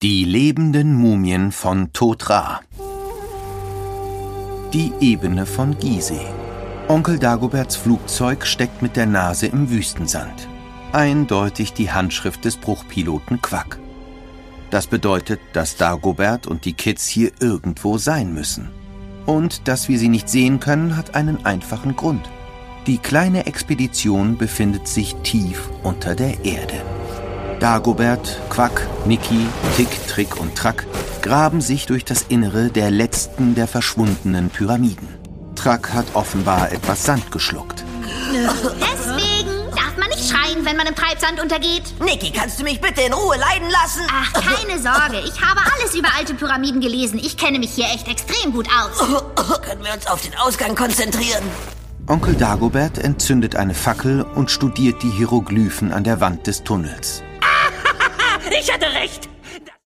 Die lebenden Mumien von Tod Ra. Die Ebene von Gizeh. Onkel Dagoberts Flugzeug steckt mit der Nase im Wüstensand. Eindeutig die Handschrift des Bruchpiloten Quack. Das bedeutet, dass Dagobert und die Kids hier irgendwo sein müssen. Und dass wir sie nicht sehen können, hat einen einfachen Grund. Die kleine Expedition befindet sich tief unter der Erde. Dagobert, Quack, Niki, Tick, Trick und Track graben sich durch das Innere der letzten der verschwundenen Pyramiden. Track hat offenbar etwas Sand geschluckt. Deswegen darf man nicht schreien, wenn man im Treibsand untergeht. Niki, kannst du mich bitte in Ruhe leiden lassen? Ach, keine Sorge. Ich habe alles über alte Pyramiden gelesen. Ich kenne mich hier echt extrem gut aus. Können wir uns auf den Ausgang konzentrieren? Onkel Dagobert entzündet eine Fackel und studiert die Hieroglyphen an der Wand des Tunnels. Ich hatte recht.